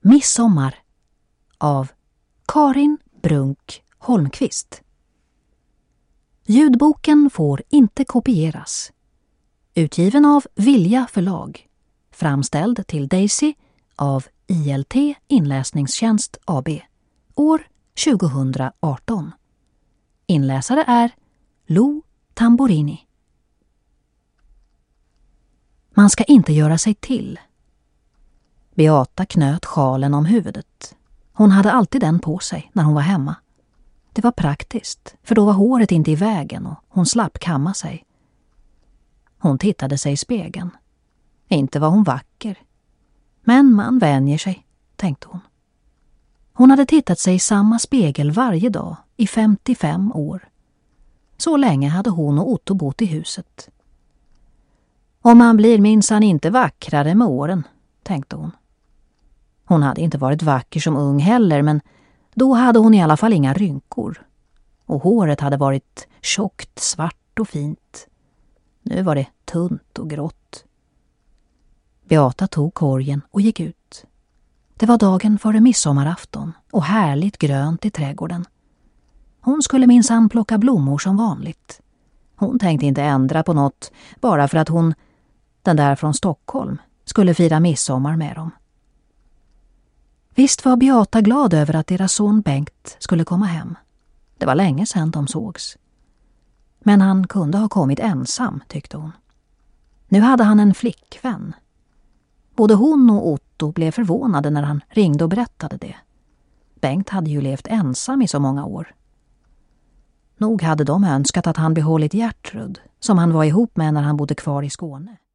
Midsommar av Karin Brunk Holmqvist. Ljudboken får inte kopieras. Utgiven av Vilja förlag. Framställd till Daisy av ILT Inläsningstjänst AB. År 2018. Inläsare är Lo Tamborini. Man ska inte göra sig till. Beata knöt sjalen om huvudet. Hon hade alltid den på sig när hon var hemma. Det var praktiskt, för då var håret inte i vägen och hon slapp kamma sig. Hon tittade sig i spegeln. Inte var hon vacker. Men man vänjer sig, tänkte hon. Hon hade tittat sig i samma spegel varje dag i 55 år. Så länge hade hon och Otto bott i huset. Och man blir minsann inte vackrare med åren, tänkte hon. Hon hade inte varit vacker som ung heller, men då hade hon i alla fall inga rynkor. Och håret hade varit tjockt, svart och fint. Nu var det tunt och grått. Beata tog korgen och gick ut. Det var dagen före midsommarafton och härligt grönt i trädgården. Hon skulle minsann plocka blommor som vanligt. Hon tänkte inte ändra på något bara för att hon, den där från Stockholm, skulle fira midsommar med dem. Visst var Beata glad över att deras son Bengt skulle komma hem. Det var länge sedan de sågs. Men han kunde ha kommit ensam, tyckte hon. Nu hade han en flickvän. Både hon och Otto blev förvånade när han ringde och berättade det. Bengt hade ju levt ensam i så många år. Nog hade de önskat att han behållit Gertrud, som han var ihop med när han bodde kvar i Skåne.